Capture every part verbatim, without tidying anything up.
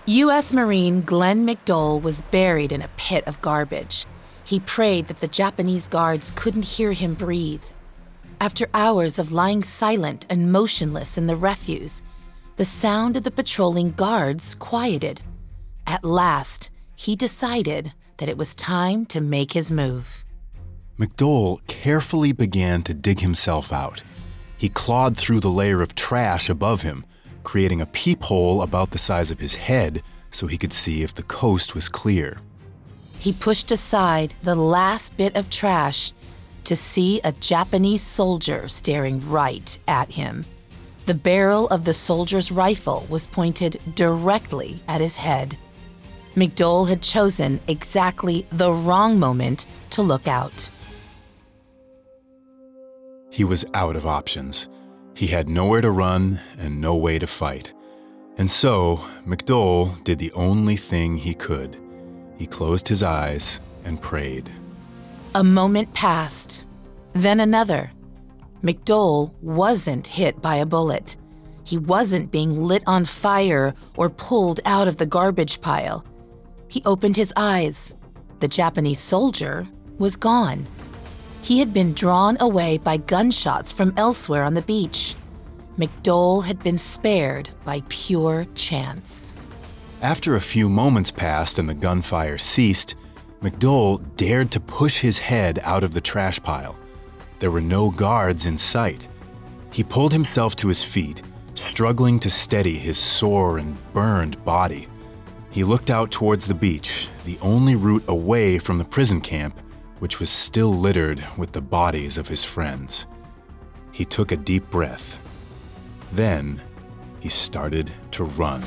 U S Marine Glenn McDowell was buried in a pit of garbage. He prayed that the Japanese guards couldn't hear him breathe. After hours of lying silent and motionless in the refuse, the sound of the patrolling guards quieted. At last, he decided that it was time to make his move. McDowell carefully began to dig himself out. He clawed through the layer of trash above him, creating a peephole about the size of his head so he could see if the coast was clear. He pushed aside the last bit of trash to see a Japanese soldier staring right at him. The barrel of the soldier's rifle was pointed directly at his head. McDowell had chosen exactly the wrong moment to look out. He was out of options. He had nowhere to run and no way to fight. And so, McDowell did the only thing he could. He closed his eyes and prayed. A moment passed, then another. McDowell wasn't hit by a bullet. He wasn't being lit on fire or pulled out of the garbage pile. He opened his eyes. The Japanese soldier was gone. He had been drawn away by gunshots from elsewhere on the beach. McDowell had been spared by pure chance. After a few moments passed and the gunfire ceased, McDowell dared to push his head out of the trash pile. There were no guards in sight. He pulled himself to his feet, struggling to steady his sore and burned body. He looked out towards the beach, the only route away from the prison camp, which was still littered with the bodies of his friends. He took a deep breath. Then, he started to run.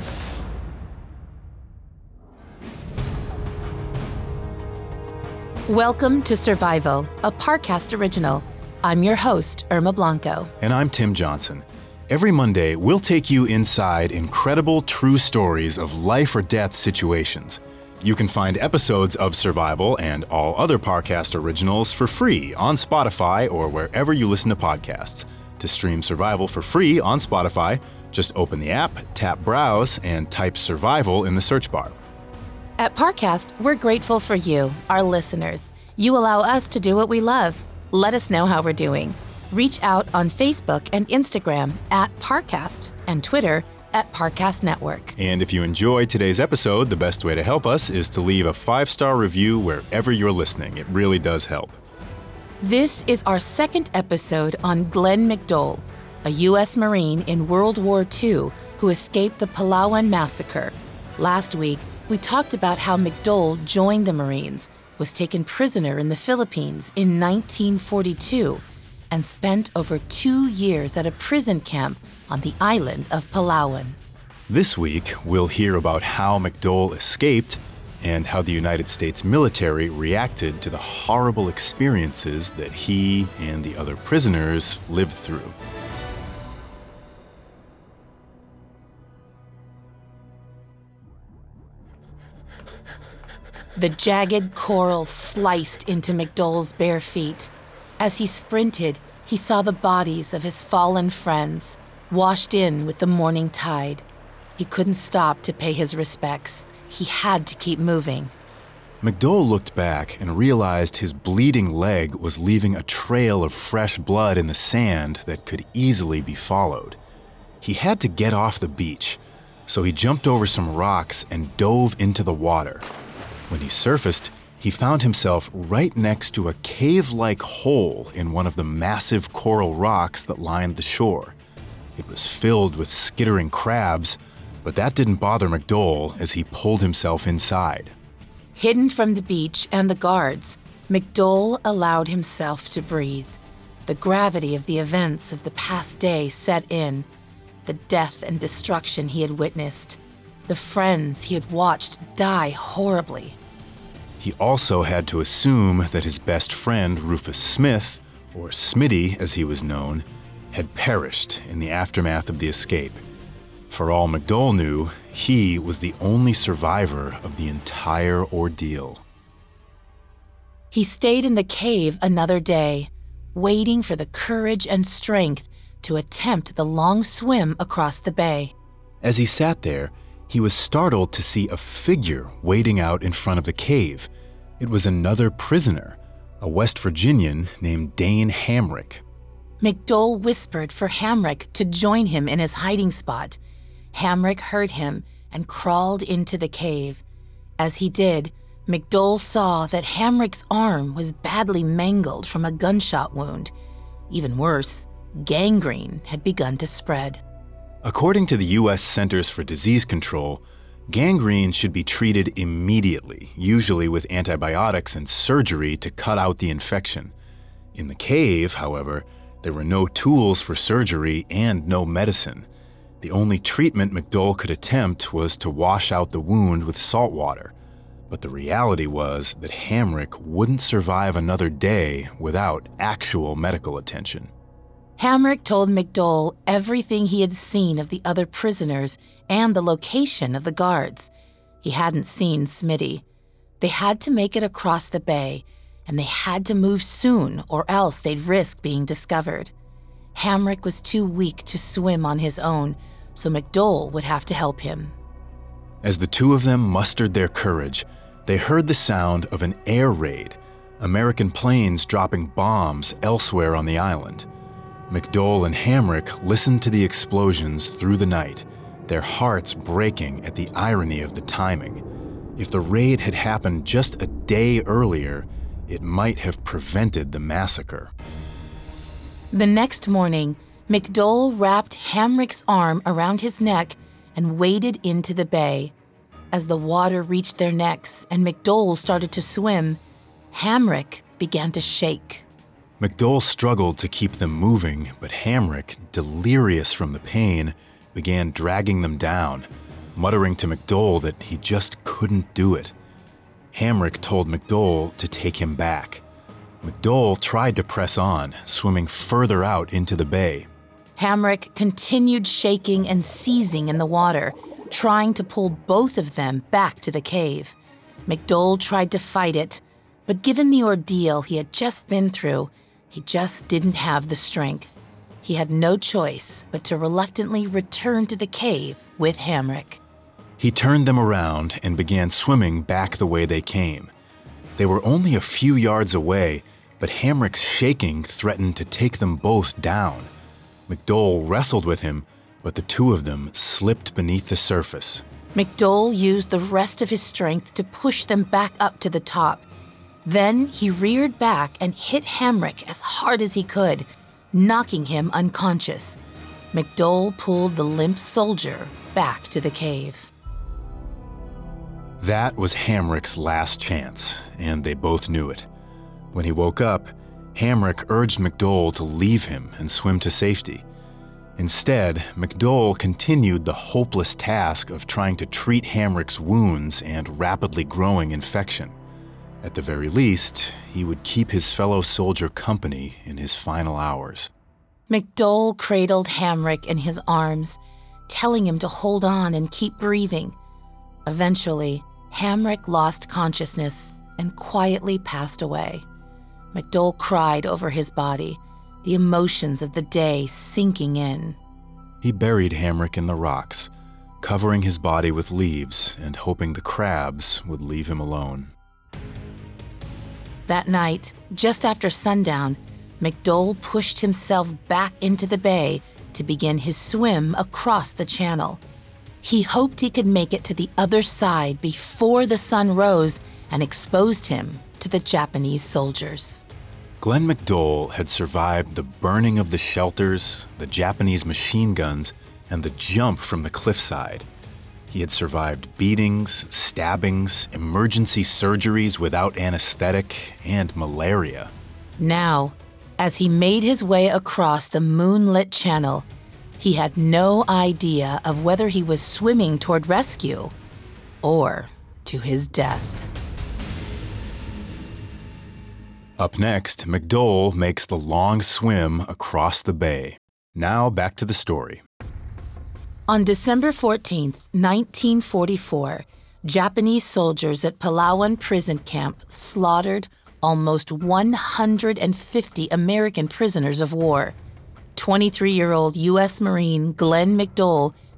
Welcome to Survival, a Parcast original. I'm your host, Irma Blanco. And I'm Tim Johnson. Every Monday, we'll take you inside incredible true stories of life or death situations. You can find episodes of Survival and all other Parcast originals for free on Spotify or wherever you listen to podcasts. To stream Survival for free on Spotify, just open the app, tap Browse, and type Survival in the search bar. At Parcast, we're grateful for you, our listeners. You allow us to do what we love. Let us know how we're doing. Reach out on Facebook and Instagram at Parcast and Twitter at Parcast Network. And if you enjoyed today's episode, the best way to help us is to leave a five-star review wherever you're listening. It really does help. This is our second episode on Glenn McDowell, a U S Marine in World War Two who escaped the Palawan massacre. Last week, we talked about how McDowell joined the Marines, was taken prisoner in the Philippines in nineteen forty-two, and spent over two years at a prison camp on the island of Palawan. This week, we'll hear about how McDowell escaped and how the United States military reacted to the horrible experiences that he and the other prisoners lived through. The jagged coral sliced into McDowell's bare feet. As he sprinted, he saw the bodies of his fallen friends, washed in with the morning tide. He couldn't stop to pay his respects. He had to keep moving. McDowell looked back and realized his bleeding leg was leaving a trail of fresh blood in the sand that could easily be followed. He had to get off the beach, so he jumped over some rocks and dove into the water. When he surfaced, he found himself right next to a cave-like hole in one of the massive coral rocks that lined the shore. It was filled with skittering crabs, but that didn't bother McDowell as he pulled himself inside. Hidden from the beach and the guards, McDowell allowed himself to breathe. The gravity of the events of the past day set in, the death and destruction he had witnessed, the friends he had watched die horribly. He also had to assume that his best friend, Rufus Smith, or Smitty as he was known, had perished in the aftermath of the escape. For all McDowell knew, he was the only survivor of the entire ordeal. He stayed in the cave another day, waiting for the courage and strength to attempt the long swim across the bay. As he sat there, He was startled to see a figure waiting out in front of the cave. It was another prisoner, a West Virginian named Dane Hamrick. McDowell whispered for Hamrick to join him in his hiding spot. Hamrick heard him and crawled into the cave. As he did, McDowell saw that Hamrick's arm was badly mangled from a gunshot wound. Even worse, gangrene had begun to spread. According to the U S Centers for Disease Control, gangrene should be treated immediately, usually with antibiotics and surgery to cut out the infection. In the cave, however, there were no tools for surgery and no medicine. The only treatment McDowell could attempt was to wash out the wound with salt water. But the reality was that Hamrick wouldn't survive another day without actual medical attention. Hamrick told McDowell everything he had seen of the other prisoners and the location of the guards. He hadn't seen Smitty. They had to make it across the bay, and they had to move soon or else they'd risk being discovered. Hamrick was too weak to swim on his own, so McDowell would have to help him. As the two of them mustered their courage, they heard the sound of an air raid, American planes dropping bombs elsewhere on the island. McDowell and Hamrick listened to the explosions through the night, their hearts breaking at the irony of the timing. If the raid had happened just a day earlier, it might have prevented the massacre. The next morning, McDowell wrapped Hamrick's arm around his neck and waded into the bay. As the water reached their necks and McDowell started to swim, Hamrick began to shake. McDowell struggled to keep them moving, but Hamrick, delirious from the pain, began dragging them down, muttering to McDowell that he just couldn't do it. Hamrick told McDowell to take him back. McDowell tried to press on, swimming further out into the bay. Hamrick continued shaking and seizing in the water, trying to pull both of them back to the cave. McDowell tried to fight it, but given the ordeal he had just been through, he just didn't have the strength. He had no choice but to reluctantly return to the cave with Hamrick. He turned them around and began swimming back the way they came. They were only a few yards away, but Hamrick's shaking threatened to take them both down. McDowell wrestled with him, but the two of them slipped beneath the surface. McDowell used the rest of his strength to push them back up to the top. Then he reared back and hit Hamrick as hard as he could, knocking him unconscious. McDowell pulled the limp soldier back to the cave. That was Hamrick's last chance, and they both knew it. When he woke up, Hamrick urged McDowell to leave him and swim to safety. Instead, McDowell continued the hopeless task of trying to treat Hamrick's wounds and rapidly growing infection. At the very least, he would keep his fellow soldier company in his final hours. McDowell cradled Hamrick in his arms, telling him to hold on and keep breathing. Eventually, Hamrick lost consciousness and quietly passed away. McDowell cried over his body, the emotions of the day sinking in. He buried Hamrick in the rocks, covering his body with leaves and hoping the crabs would leave him alone. That night, just after sundown, McDowell pushed himself back into the bay to begin his swim across the channel. He hoped he could make it to the other side before the sun rose and exposed him to the Japanese soldiers. Glenn McDowell had survived the burning of the shelters, the Japanese machine guns, and the jump from the cliffside. He had survived beatings, stabbings, emergency surgeries without anesthetic, and malaria. Now, as he made his way across the moonlit channel, he had no idea of whether he was swimming toward rescue or to his death. Up next, McDowell makes the long swim across the bay. Now back to the story. On December fourteenth, nineteen forty-four, Japanese soldiers at Palawan prison camp slaughtered almost one hundred fifty American prisoners of war. twenty-three-year-old U S Marine Glenn McDowell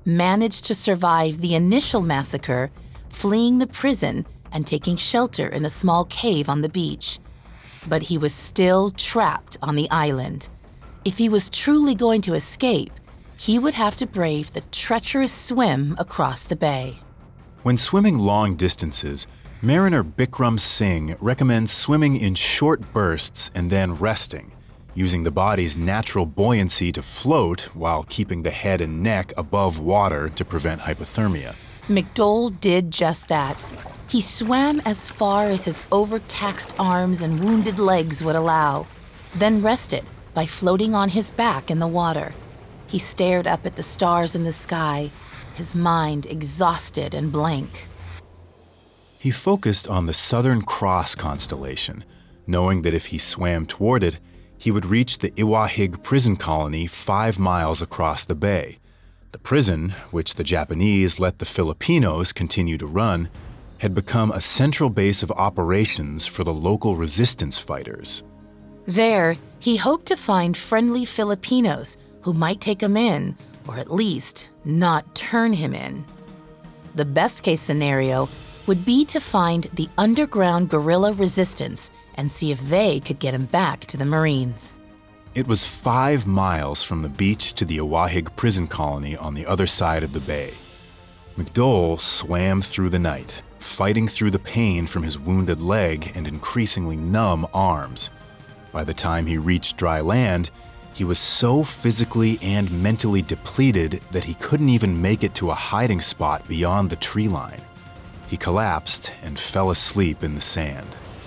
managed to survive the initial massacre, fleeing the prison and taking shelter in a small cave on the beach. But he was still trapped on the island. If he was truly going to escape, he would have to brave the treacherous swim across the bay. When swimming long distances, mariner Bikram Singh recommends swimming in short bursts and then resting, using the body's natural buoyancy to float while keeping the head and neck above water to prevent hypothermia. McDowell did just that. He swam as far as his overtaxed arms and wounded legs would allow, then rested by floating on his back in the water. He stared up at the stars in the sky, his mind exhausted and blank. He focused on the Southern Cross constellation, knowing that if he swam toward it, he would reach the Iwahig prison colony five miles across the bay. The prison, which the Japanese let the Filipinos continue to run, had become a central base of operations for the local resistance fighters. There, he hoped to find friendly Filipinos who might take him in, or at least not turn him in. The best-case scenario would be to find the underground guerrilla resistance and see if they could get him back to the Marines. It was five miles from the beach to the Iwahig prison colony on the other side of the bay. McDowell swam through the night, fighting through the pain from his wounded leg and increasingly numb arms. By the time he reached dry land, he was so physically and mentally depleted that he couldn't even make it to a hiding spot beyond the tree line. He collapsed and fell asleep in the sand.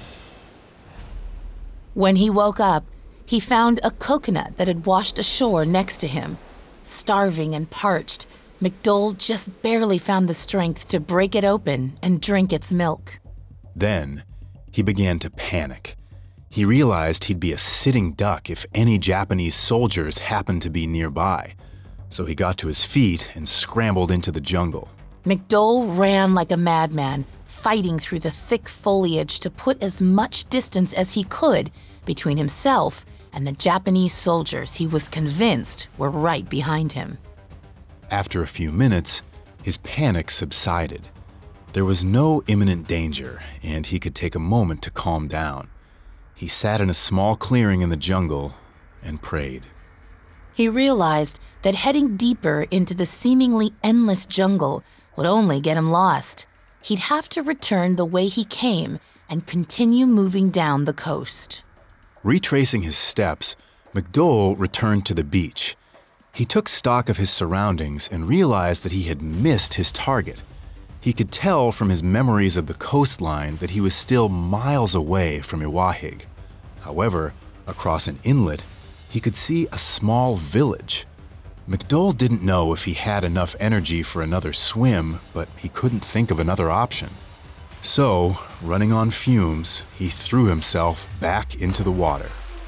When he woke up, he found a coconut that had washed ashore next to him. Starving and parched, McDowell just barely found the strength to break it open and drink its milk. Then, he began to panic. He realized he'd be a sitting duck if any Japanese soldiers happened to be nearby, so he got to his feet and scrambled into the jungle. McDowell ran like a madman, fighting through the thick foliage to put as much distance as he could between himself and the Japanese soldiers he was convinced were right behind him. After a few minutes, his panic subsided. There was no imminent danger, and he could take a moment to calm down. He sat in a small clearing in the jungle and prayed. He realized that heading deeper into the seemingly endless jungle would only get him lost. He'd have to return the way he came and continue moving down the coast. Retracing his steps, McDowell returned to the beach. He took stock of his surroundings and realized that he had missed his target. He could tell from his memories of the coastline that he was still miles away from Iwahig. However, across an inlet, he could see a small village. McDowell didn't know if he had enough energy for another swim, but he couldn't think of another option. So, running on fumes, he threw himself back into the water.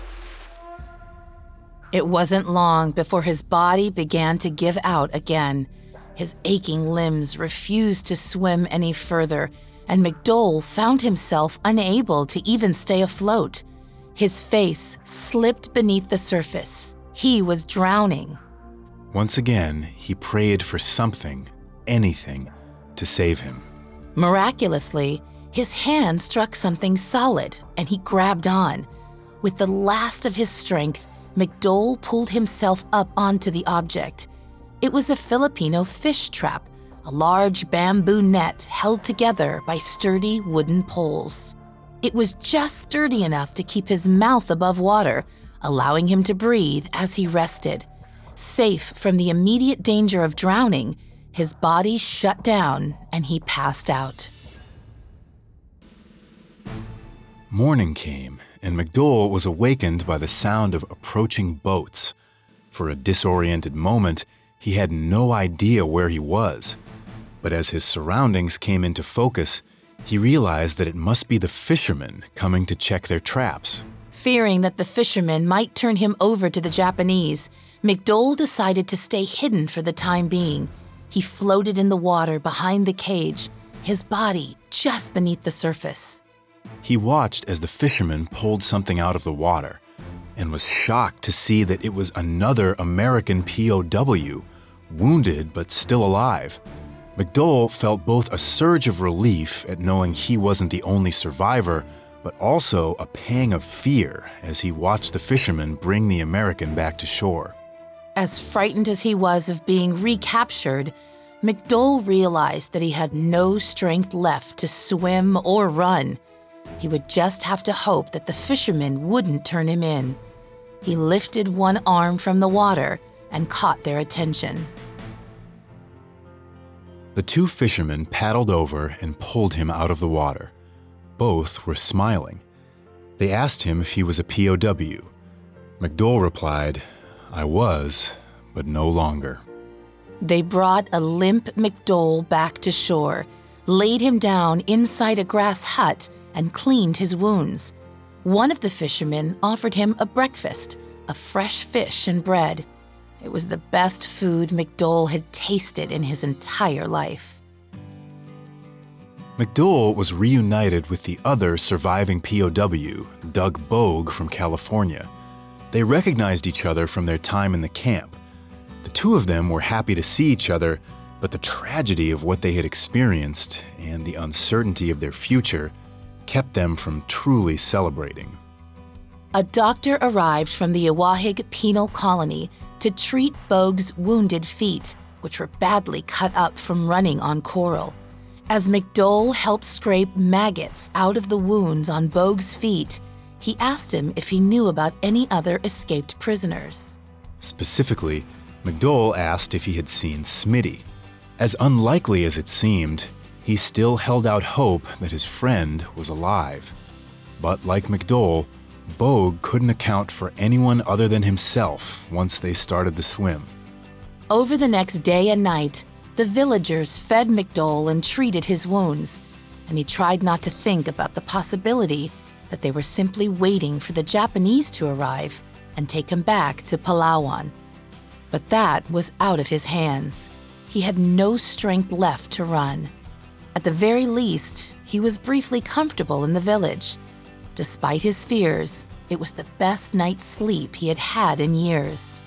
It wasn't long before his body began to give out again. His aching limbs refused to swim any further, and McDowell found himself unable to even stay afloat. His face slipped beneath the surface. He was drowning. Once again, he prayed for something, anything, to save him. Miraculously, his hand struck something solid, and he grabbed on. With the last of his strength, McDowell pulled himself up onto the object. It was a Filipino fish trap, a large bamboo net held together by sturdy wooden poles. It was just sturdy enough to keep his mouth above water, allowing him to breathe as he rested. Safe from the immediate danger of drowning, his body shut down and he passed out. Morning came, and McDowell was awakened by the sound of approaching boats. For a disoriented moment, he had no idea where he was. But as his surroundings came into focus, he realized that it must be the fishermen coming to check their traps. Fearing that the fishermen might turn him over to the Japanese, McDowell decided to stay hidden for the time being. He floated in the water behind the cage, his body just beneath the surface. He watched as the fishermen pulled something out of the water and was shocked to see that it was another American P O W wounded but still alive. McDowell felt both a surge of relief at knowing he wasn't the only survivor, but also a pang of fear as he watched the fishermen bring the American back to shore. As frightened as he was of being recaptured, McDowell realized that he had no strength left to swim or run. He would just have to hope that the fishermen wouldn't turn him in. He lifted one arm from the water and caught their attention. The two fishermen paddled over and pulled him out of the water. Both were smiling. They asked him if he was a P O W. McDowell replied, "I was, but no longer." They brought a limp McDowell back to shore, laid him down inside a grass hut, and cleaned his wounds. One of the fishermen offered him a breakfast, a fresh fish and bread. It was the best food McDowell had tasted in his entire life. McDowell was reunited with the other surviving P O W, Doug Bogue from California. They recognized each other from their time in the camp. The two of them were happy to see each other, but the tragedy of what they had experienced and the uncertainty of their future kept them from truly celebrating. A doctor arrived from the Iwahig Penal Colony to treat Bogue's wounded feet, which were badly cut up from running on coral. As McDowell helped scrape maggots out of the wounds on Bogue's feet, he asked him if he knew about any other escaped prisoners. Specifically, McDowell asked if he had seen Smitty. As unlikely as it seemed, he still held out hope that his friend was alive. But like McDowell, Bogue couldn't account for anyone other than himself once they started the swim. Over the next day and night, the villagers fed McDowell and treated his wounds, and he tried not to think about the possibility that they were simply waiting for the Japanese to arrive and take him back to Palawan. But that was out of his hands. He had no strength left to run. At the very least, he was briefly comfortable in the village. Despite his fears, it was the best night's sleep he had had in years.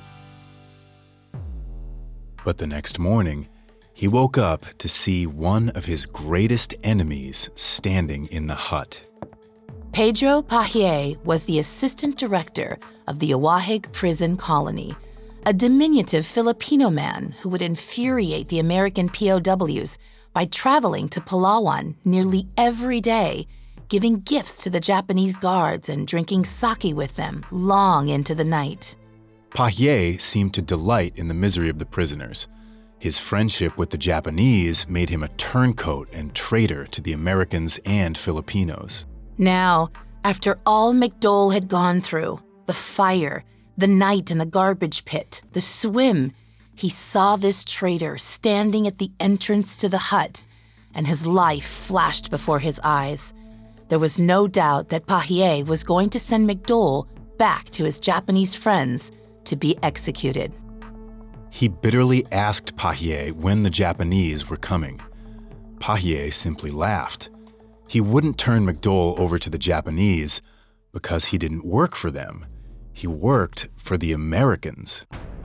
But the next morning, he woke up to see one of his greatest enemies standing in the hut. Pedro Pahier was the assistant director of the Iwahig prison colony, a diminutive Filipino man who would infuriate the American P O Ws by traveling to Palawan nearly every day, giving gifts to the Japanese guards and drinking sake with them long into the night. Pahier seemed to delight in the misery of the prisoners. His friendship with the Japanese made him a turncoat and traitor to the Americans and Filipinos. Now, after all McDowell had gone through, the fire, the night in the garbage pit, the swim, he saw this traitor standing at the entrance to the hut, and his life flashed before his eyes. There was no doubt that Pahier was going to send McDowell back to his Japanese friends to be executed. He bitterly asked Pahier when the Japanese were coming. Pahier simply laughed. He wouldn't turn McDowell over to the Japanese because he didn't work for them. He worked for the Americans.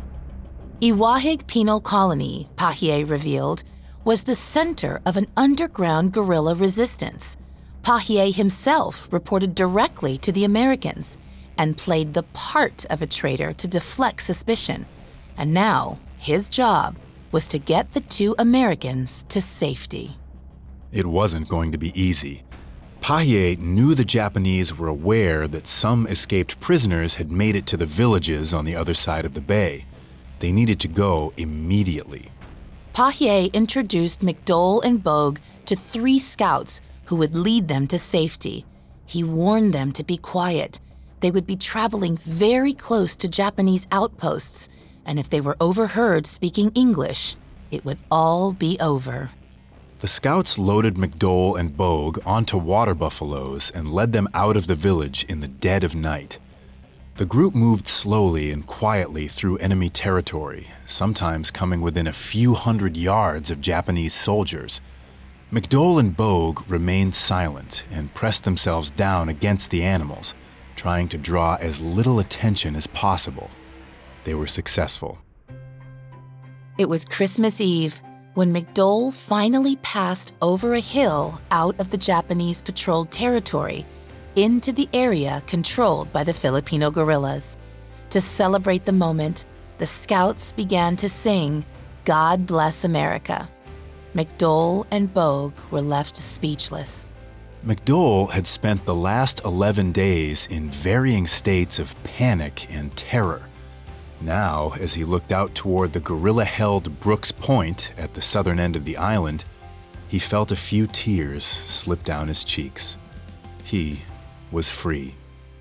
Iwahig Penal Colony, Pahier revealed, was the center of an underground guerrilla resistance. Pahier himself reported directly to the Americans and played the part of a traitor to deflect suspicion. And now, his job was to get the two Americans to safety. It wasn't going to be easy. Pahier knew the Japanese were aware that some escaped prisoners had made it to the villages on the other side of the bay. They needed to go immediately. Pahier introduced McDowell and Bogue to three scouts who would lead them to safety. He warned them to be quiet. They would be traveling very close to Japanese outposts, and if they were overheard speaking English, it would all be over. The scouts loaded McDowell and Bogue onto water buffaloes and led them out of the village in the dead of night. The group moved slowly and quietly through enemy territory, sometimes coming within a few hundred yards of Japanese soldiers. McDowell and Bogue remained silent and pressed themselves down against the animals, trying to draw as little attention as possible. They were successful. It was Christmas Eve when McDowell finally passed over a hill out of the Japanese patrolled territory into the area controlled by the Filipino guerrillas. To celebrate the moment, the scouts began to sing "God Bless America." McDowell and Bogue were left speechless. McDowell had spent the last eleven days in varying states of panic and terror. Now, as he looked out toward the guerrilla-held Brooks Point at the southern end of the island, he felt a few tears slip down his cheeks. He was free.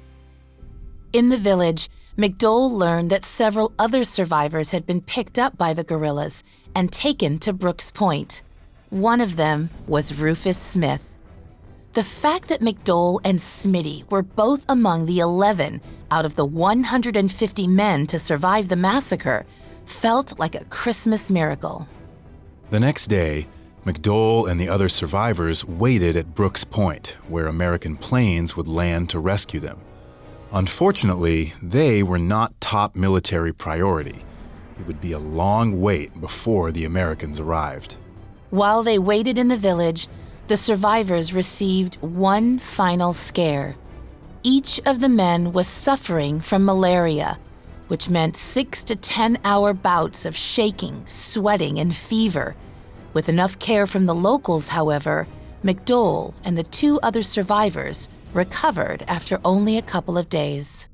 In the village, McDowell learned that several other survivors had been picked up by the guerrillas and taken to Brooks Point. One of them was Rufus Smith. The fact that McDowell and Smitty were both among the eleven out of the one hundred fifty men to survive the massacre felt like a Christmas miracle. The next day, McDowell and the other survivors waited at Brooks Point, where American planes would land to rescue them. Unfortunately, they were not top military priority. It would be a long wait before the Americans arrived. While they waited in the village, the survivors received one final scare. Each of the men was suffering from malaria, which meant six to ten hour bouts of shaking, sweating, and fever. With enough care from the locals, however, McDowell and the two other survivors recovered after only a couple of days.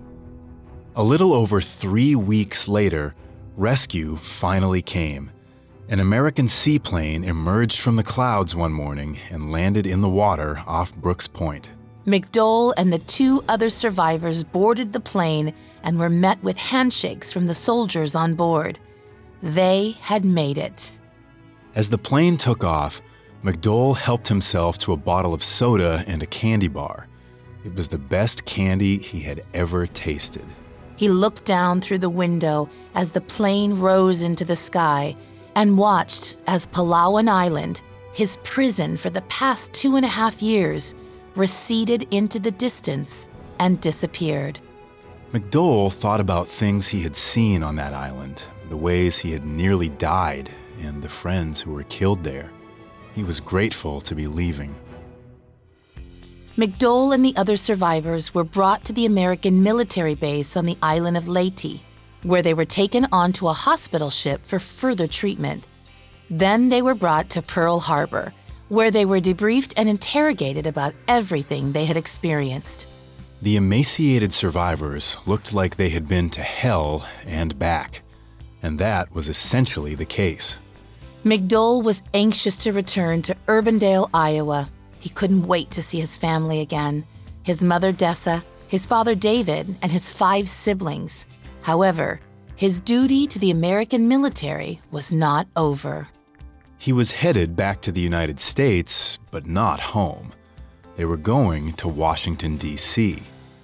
A little over three weeks later, rescue finally came. An American seaplane emerged from the clouds one morning and landed in the water off Brooks Point. McDowell and the two other survivors boarded the plane and were met with handshakes from the soldiers on board. They had made it. As the plane took off, McDowell helped himself to a bottle of soda and a candy bar. It was the best candy he had ever tasted. He looked down through the window as the plane rose into the sky and watched as Palawan Island, his prison for the past two and a half years, receded into the distance and disappeared. McDowell thought about things he had seen on that island, the ways he had nearly died, and the friends who were killed there. He was grateful to be leaving. McDowell and the other survivors were brought to the American military base on the island of Leyte, where they were taken onto a hospital ship for further treatment. Then they were brought to Pearl Harbor, where they were debriefed and interrogated about everything they had experienced. The emaciated survivors looked like they had been to hell and back, and that was essentially the case. McDowell was anxious to return to Urbandale, Iowa. He couldn't wait to see his family again, his mother Dessa, his father David, and his five siblings. However, his duty to the American military was not over. He was headed back to the United States, but not home. They were going to Washington, D C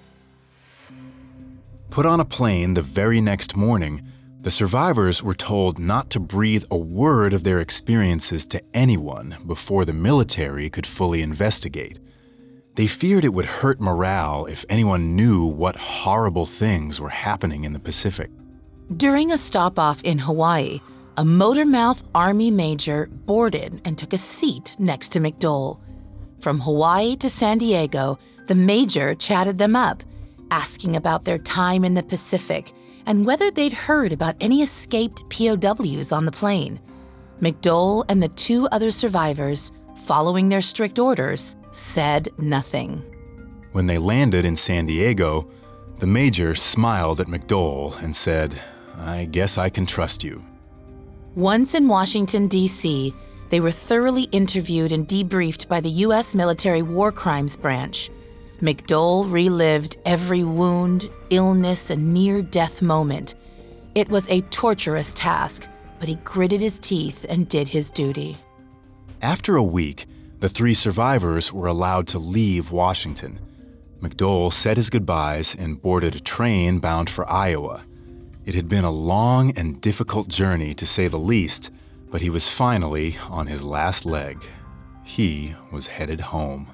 Put on a plane the very next morning, the survivors were told not to breathe a word of their experiences to anyone before the military could fully investigate. They feared it would hurt morale if anyone knew what horrible things were happening in the Pacific. During a stop-off in Hawaii, a Motormouth Army major boarded and took a seat next to McDowell. From Hawaii to San Diego, the major chatted them up, asking about their time in the Pacific and whether they'd heard about any escaped P O Ws on the plane. McDowell and the two other survivors, following their strict orders, said nothing. When they landed in San Diego, the major smiled at McDowell and said, "I guess I can trust you." Once in Washington, D C, they were thoroughly interviewed and debriefed by the U S Military War Crimes Branch. McDowell relived every wound, illness, and near-death moment. It was a torturous task, but he gritted his teeth and did his duty. After a week, the three survivors were allowed to leave Washington. McDowell said his goodbyes and boarded a train bound for Iowa. It had been a long and difficult journey, to say the least, but he was finally on his last leg. He was headed home.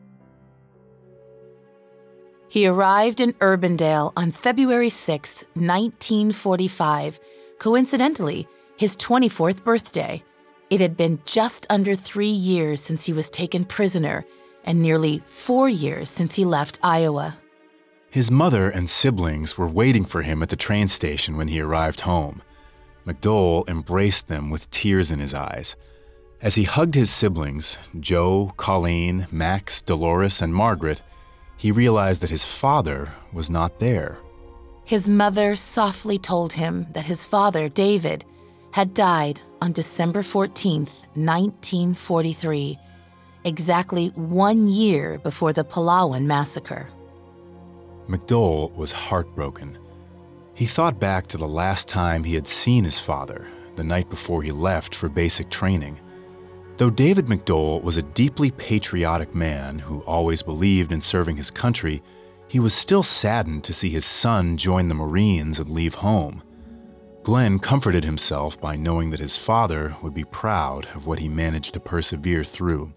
He arrived in Urbandale on February sixth, nineteen forty-five. Coincidentally, his twenty-fourth birthday. It had been just under three years since he was taken prisoner and nearly four years since he left Iowa. His mother and siblings were waiting for him at the train station when he arrived home. McDowell embraced them with tears in his eyes. As he hugged his siblings, Joe, Colleen, Max, Dolores, and Margaret, he realized that his father was not there. His mother softly told him that his father, David, had died on December fourteenth, nineteen forty-three, exactly one year before the Palawan massacre. McDowell was heartbroken. He thought back to the last time he had seen his father, the night before he left for basic training. Though David McDowell was a deeply patriotic man who always believed in serving his country, he was still saddened to see his son join the Marines and leave home. Glenn comforted himself by knowing that his father would be proud of what he managed to persevere through.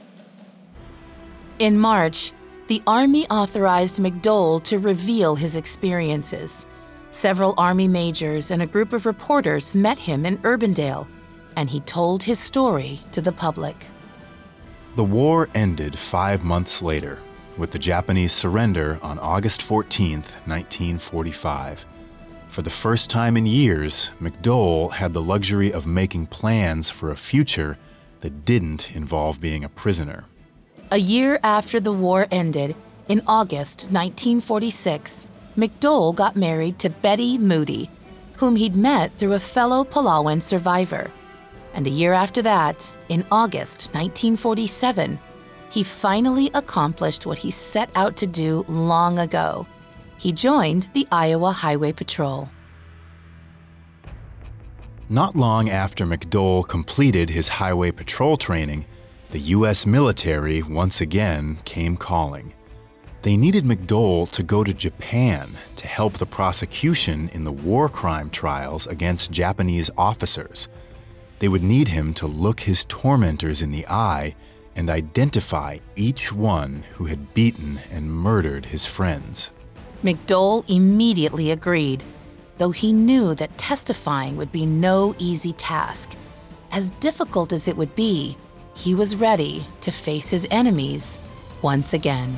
In March, the Army authorized McDowell to reveal his experiences. Several Army majors and a group of reporters met him in Urbandale, and he told his story to the public. The war ended five months later, with the Japanese surrender on August fourteenth, nineteen forty-five. For the first time in years, McDowell had the luxury of making plans for a future that didn't involve being a prisoner. A year after the war ended, in August nineteen forty-six, McDowell got married to Betty Moody, whom he'd met through a fellow Palawan survivor. And a year after that, in August nineteen forty-seven, he finally accomplished what he set out to do long ago. He joined the Iowa Highway Patrol. Not long after McDowell completed his highway patrol training, the U S military once again came calling. They needed McDowell to go to Japan to help the prosecution in the war crime trials against Japanese officers. They would need him to look his tormentors in the eye and identify each one who had beaten and murdered his friends. McDowell immediately agreed, though he knew that testifying would be no easy task. As difficult as it would be, he was ready to face his enemies once again.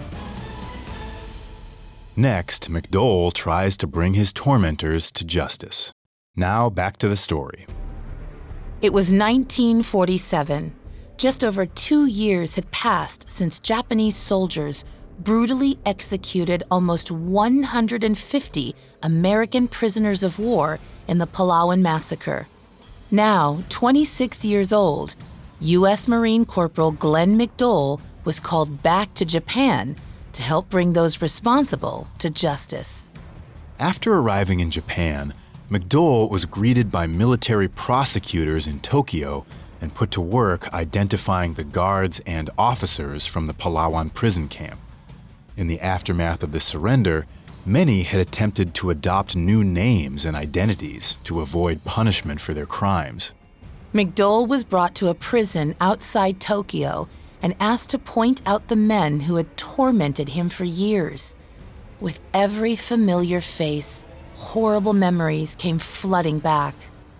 Next, McDowell tries to bring his tormentors to justice. Now back to the story. It was nineteen forty-seven. Just over two years had passed since Japanese soldiers brutally executed almost one hundred fifty American prisoners of war in the Palawan massacre. Now, twenty-six years old, U S Marine Corporal Glenn McDowell was called back to Japan to help bring those responsible to justice. After arriving in Japan, McDowell was greeted by military prosecutors in Tokyo and put to work identifying the guards and officers from the Palawan prison camp. In the aftermath of the surrender, many had attempted to adopt new names and identities to avoid punishment for their crimes. McDowell was brought to a prison outside Tokyo and asked to point out the men who had tormented him for years. With every familiar face, horrible memories came flooding back.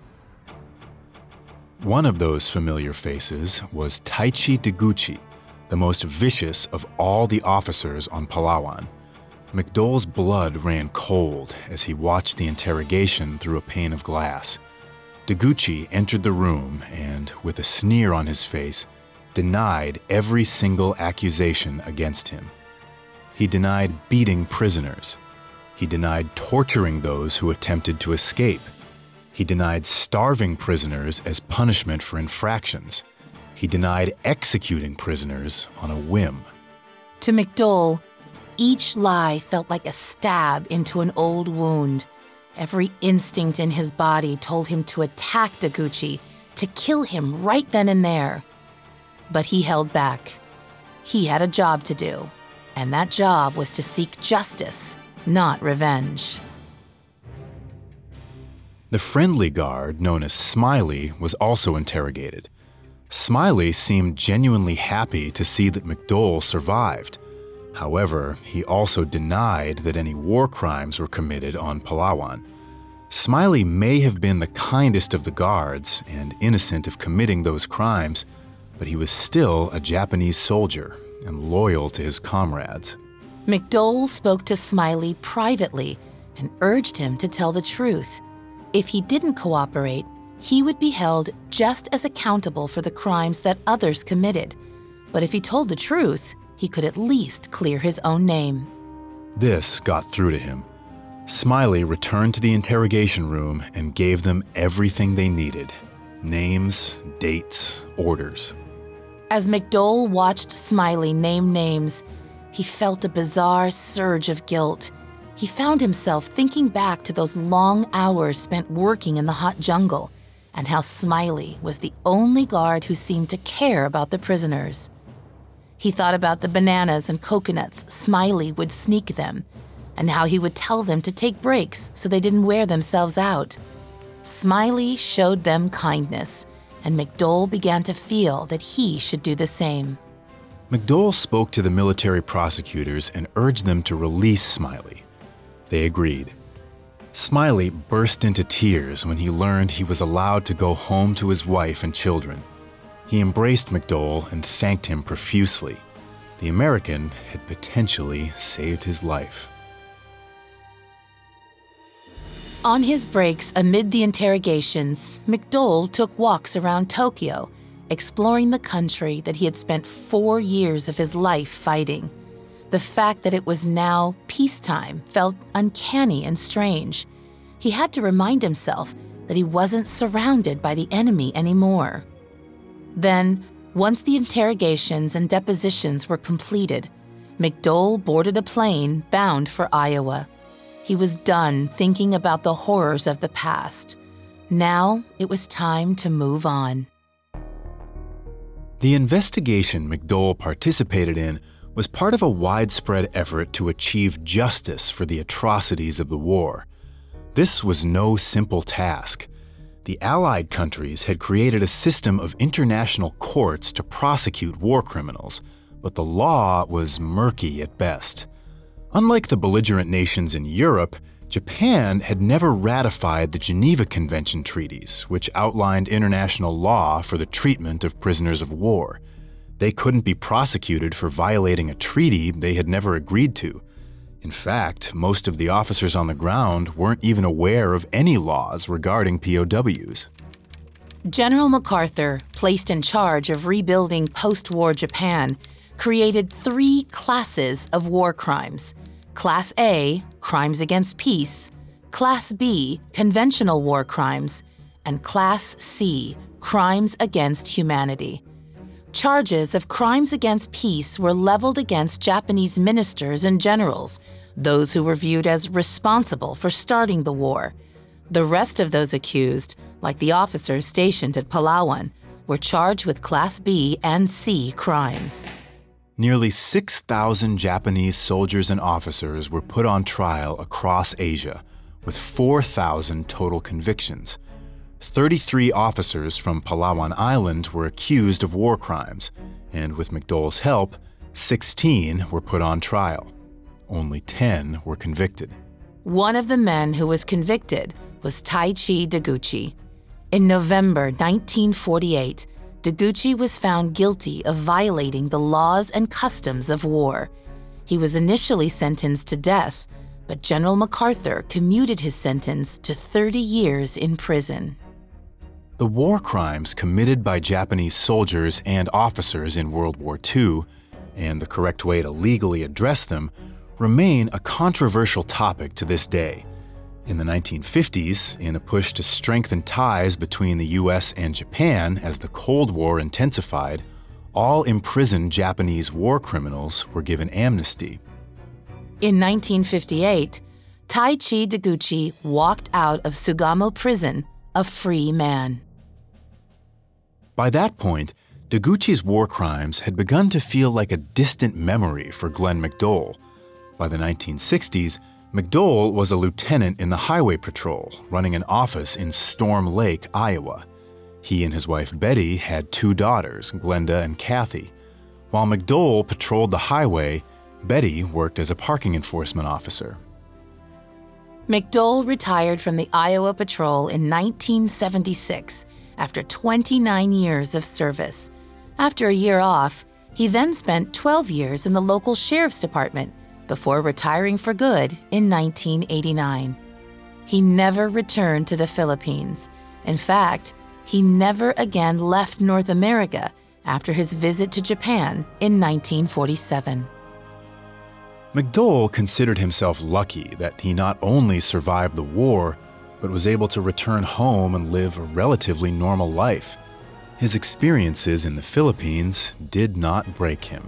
One of those familiar faces was Taichi Deguchi, the most vicious of all the officers on Palawan. McDowell's blood ran cold as he watched the interrogation through a pane of glass. Deguchi entered the room and, with a sneer on his face, denied every single accusation against him. He denied beating prisoners. He denied torturing those who attempted to escape. He denied starving prisoners as punishment for infractions. He denied executing prisoners on a whim. To McDowell, each lie felt like a stab into an old wound. Every instinct in his body told him to attack Deguchi, to kill him right then and there. But he held back. He had a job to do, and that job was to seek justice, not revenge. The friendly guard, known as Smiley, was also interrogated. Smiley seemed genuinely happy to see that McDowell survived. However, he also denied that any war crimes were committed on Palawan. Smiley may have been the kindest of the guards and innocent of committing those crimes, but he was still a Japanese soldier and loyal to his comrades. McDowell spoke to Smiley privately and urged him to tell the truth. If he didn't cooperate, he would be held just as accountable for the crimes that others committed. But if he told the truth, he could at least clear his own name. This got through to him. Smiley returned to the interrogation room and gave them everything they needed: names, dates, orders. As McDowell watched Smiley name names, he felt a bizarre surge of guilt. He found himself thinking back to those long hours spent working in the hot jungle and how Smiley was the only guard who seemed to care about the prisoners. He thought about the bananas and coconuts Smiley would sneak them, and how he would tell them to take breaks so they didn't wear themselves out. Smiley showed them kindness, and McDowell began to feel that he should do the same. McDowell spoke to the military prosecutors and urged them to release Smiley. They agreed. Smiley burst into tears when he learned he was allowed to go home to his wife and children. He embraced McDowell and thanked him profusely. The American had potentially saved his life. On his breaks amid the interrogations, McDowell took walks around Tokyo, exploring the country that he had spent four years of his life fighting. The fact that it was now peacetime felt uncanny and strange. He had to remind himself that he wasn't surrounded by the enemy anymore. Then, once the interrogations and depositions were completed, McDowell boarded a plane bound for Iowa. He was done thinking about the horrors of the past. Now it was time to move on. The investigation McDowell participated in was part of a widespread effort to achieve justice for the atrocities of the war. This was no simple task. The Allied countries had created a system of international courts to prosecute war criminals, but the law was murky at best. Unlike the belligerent nations in Europe, Japan had never ratified the Geneva Convention treaties, which outlined international law for the treatment of prisoners of war. They couldn't be prosecuted for violating a treaty they had never agreed to. In fact, most of the officers on the ground weren't even aware of any laws regarding P O Ws. General MacArthur, placed in charge of rebuilding post-war Japan, created three classes of war crimes. Class A, crimes against peace, Class B, conventional war crimes, and Class C, crimes against humanity. Charges of crimes against peace were leveled against Japanese ministers and generals, those who were viewed as responsible for starting the war. The rest of those accused, like the officers stationed at Palawan, were charged with Class B and C crimes. Nearly six thousand Japanese soldiers and officers were put on trial across Asia, with four thousand total convictions. thirty-three officers from Palawan Island were accused of war crimes, and with McDowell's help, sixteen were put on trial. Only ten were convicted. One of the men who was convicted was Taichi Deguchi. In November nineteen forty-eight, Deguchi was found guilty of violating the laws and customs of war. He was initially sentenced to death, but General MacArthur commuted his sentence to thirty years in prison. The war crimes committed by Japanese soldiers and officers in World War Two, and the correct way to legally address them, remain a controversial topic to this day. In the nineteen fifties, in a push to strengthen ties between the U S and Japan as the Cold War intensified, all imprisoned Japanese war criminals were given amnesty. In nineteen fifty-eight, Taichi Deguchi walked out of Sugamo Prison a free man. By that point, Deguchi's war crimes had begun to feel like a distant memory for Glenn McDowell. By the nineteen sixties, McDowell was a lieutenant in the Highway Patrol, running an office in Storm Lake, Iowa. He and his wife Betty had two daughters, Glenda and Kathy. While McDowell patrolled the highway, Betty worked as a parking enforcement officer. McDole retired from the Iowa Patrol in nineteen seventy-six after twenty-nine years of service. After a year off, he then spent twelve years in the local sheriff's department before retiring for good in nineteen eighty-nine. He never returned to the Philippines. In fact, he never again left North America after his visit to Japan in nineteen forty-seven. McDole considered himself lucky that he not only survived the war, but was able to return home and live a relatively normal life. His experiences in the Philippines did not break him.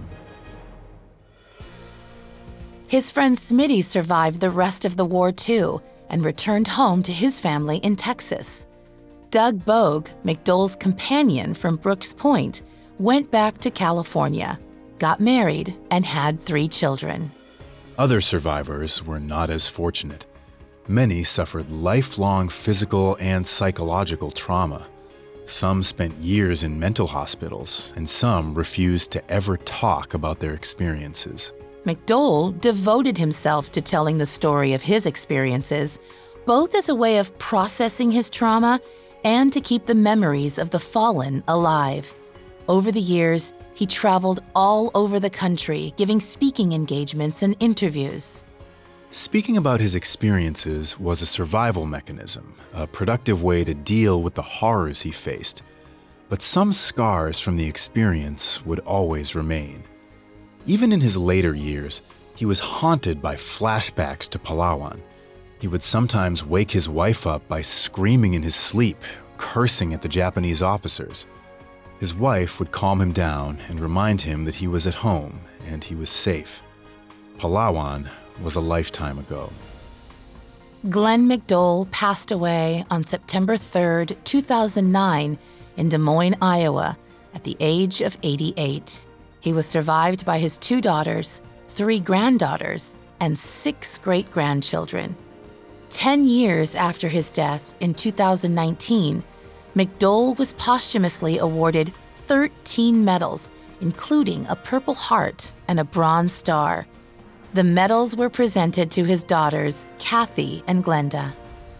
His friend Smitty survived the rest of the war too and returned home to his family in Texas. Doug Bogue, McDole's companion from Brooks Point, went back to California, got married, and had three children. Other survivors were not as fortunate. Many suffered lifelong physical and psychological trauma. Some spent years in mental hospitals, and some refused to ever talk about their experiences. McDole devoted himself to telling the story of his experiences, both as a way of processing his trauma and to keep the memories of the fallen alive. Over the years, he traveled all over the country, giving speaking engagements and interviews. Speaking about his experiences was a survival mechanism, a productive way to deal with the horrors he faced. But some scars from the experience would always remain. Even in his later years, he was haunted by flashbacks to Palawan. He would sometimes wake his wife up by screaming in his sleep, cursing at the Japanese officers. His wife would calm him down and remind him that he was at home and he was safe. Palawan was a lifetime ago. Glenn McDole passed away on September third, two thousand nine, in Des Moines, Iowa, at the age of eighty-eight. He was survived by his two daughters, three granddaughters, and six great-grandchildren. Ten years after his death, in two thousand nineteen, McDole was posthumously awarded thirteen medals, including a Purple Heart and a Bronze Star. The medals were presented to his daughters, Kathy and Glenda.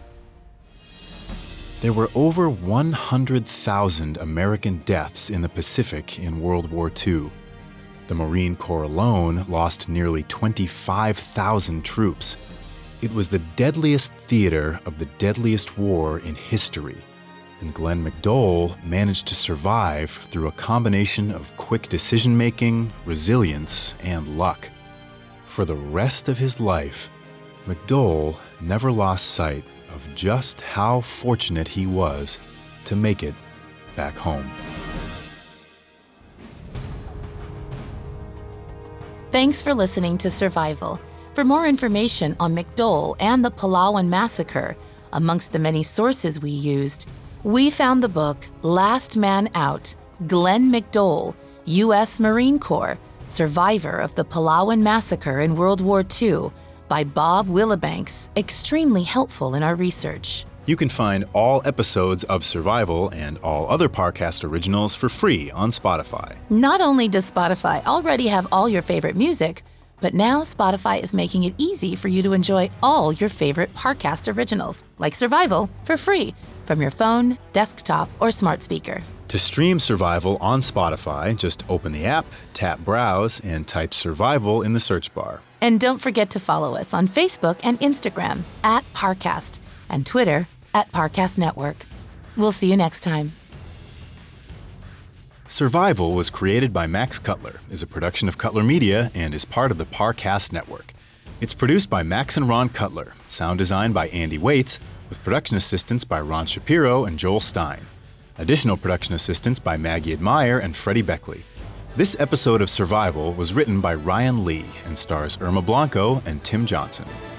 There were over one hundred thousand American deaths in the Pacific in World War Two. The Marine Corps alone lost nearly twenty-five thousand troops. It was the deadliest theater of the deadliest war in history, and Glenn McDole managed to survive through a combination of quick decision-making, resilience, and luck. For the rest of his life, McDole never lost sight of just how fortunate he was to make it back home. Thanks for listening to Survival. For more information on McDole and the Palawan Massacre, amongst the many sources we used, we found the book Last Man Out, Glenn McDole, U S Marine Corps, Survivor of the Palawan Massacre in World War Two, by Bob Willibanks, extremely helpful in our research. You can find all episodes of Survival and all other Parcast originals for free on Spotify. Not only does Spotify already have all your favorite music, but now Spotify is making it easy for you to enjoy all your favorite Parcast originals, like Survival, for free from your phone, desktop, or smart speaker. To stream Survival on Spotify, just open the app, tap Browse, and type Survival in the search bar. And don't forget to follow us on Facebook and Instagram at Parcast and Twitter at Parcast Network. We'll see you next time. Survival was created by Max Cutler, is a production of Cutler Media, and is part of the Parcast Network. It's produced by Max and Ron Cutler, sound design by Andy Waits, with production assistance by Ron Shapiro and Joel Stein. Additional production assistance by Maggie Admire and Freddie Beckley. This episode of Survival was written by Ryan Lee and stars Irma Blanco and Tim Johnson.